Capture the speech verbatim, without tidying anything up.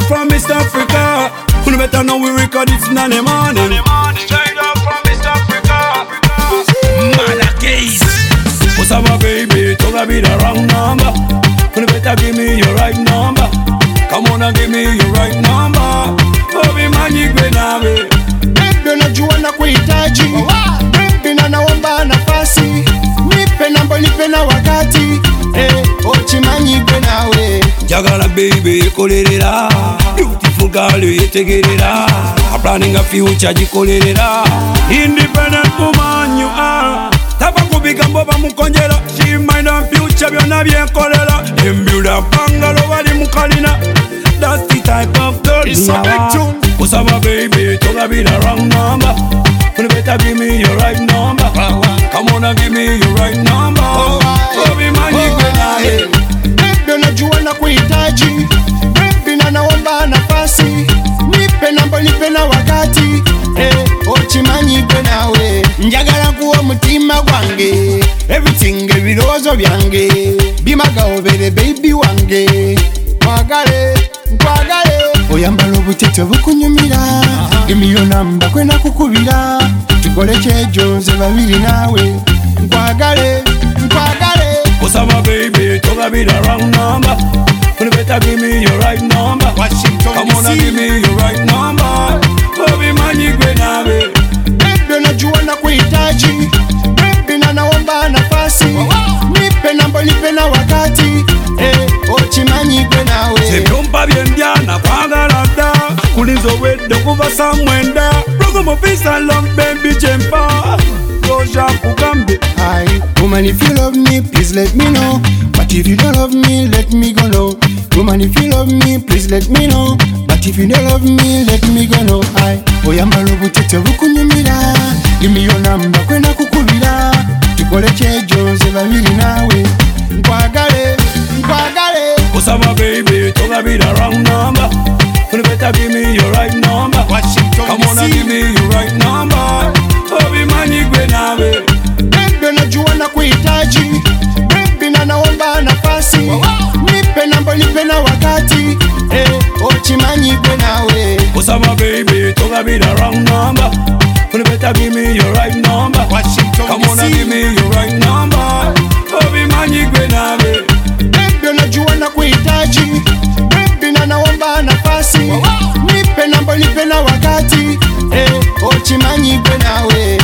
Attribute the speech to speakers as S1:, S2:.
S1: from East Africa. You better know we record it in the morning. Straight up from East Africa. Man a case. What's up, baby? Talk a bit the wrong number. You better give me your right number. Come on and give me your right number. Baby, man, you go now, baby.
S2: Baby, najua na kuhitaji. Baby, na naomba nafasi. Nipe namba, nipe na wakati. Eh, ochimanyi gwe nawe.
S1: Jagala baby, kolerera. Beautiful girl, yetegerera. I'm planning a future, jikolerera. Independent woman you are. Tapa kubika mboba mukonjera. She mind and future, byonna byenkolera. Embuda bungalow wali mukalina. That's the type of girl
S2: it's
S1: me
S2: a big tune.
S1: What's up, baby? Talk a bit the wrong number. You better give me your right number. Come on and give me your right number. Baby, man, you go now.
S2: Baby, najua na kuhitaji. Baby, na naomba nafasi. Nipe namba, nipe na wakati. Eh, ochimanyi gwe nawe. Njagala kuwa mutima gwange. Everything ebirozo byange. Bimagawobere baby wange. Mwagale, nkwagale. Oyambala obutete bukunyumira. Give me your number kwena kukubira. Tukole kyejo nze babiri nawe. Nkwagale, nkwagale.
S1: What's up, baby? Talk a bit the wrong number. You better give me your right number.
S2: Washington,
S1: come on and give me your right number. Baby, man, you go now, baby.
S2: Baby, najua na kuhitaji. Baby, na naomba nafasi. Nipe namba, nipe na wakati. Eh, ochimanyi gwe nawe.
S1: Sebyompa byendyana kwagala dda. Kulinza owedde kuva samwenda. Rogo mufisa long baby jempa. Roja kugambe.
S2: Aye, woman, if you love me, please let me know. But if you don't love me, let me go low. Woman, if you love me, please let me know. But if you don't love me, let me go low. Aye, oyambala obutete bukunyumira. Give me your number kwena kukubira. Tukole kyejo nze babiri nawe. Nkwagale, nkwagale.
S1: What's up, baby? Talk a bit the wrong number. You better give me your right number.
S2: Washington,
S1: come on and give me your right number. Baby, man, you go now, baby.
S2: Baby, najua na kuhitaji. Baby, na naomba nafasi. Nipe namba, nipe na wakati. Eh, ochimanyi gwe nawe.
S1: What's up, baby? Talk a bit the wrong number. You better give me your right number.
S2: Washington,
S1: come on and give me your right number. Baby, man, you go now, baby.
S2: Baby, najua na kuhitaji. Baby, na naomba nafasi. Nipe namba, nipe na wakati. Eh, ochimanyi gwe nawe.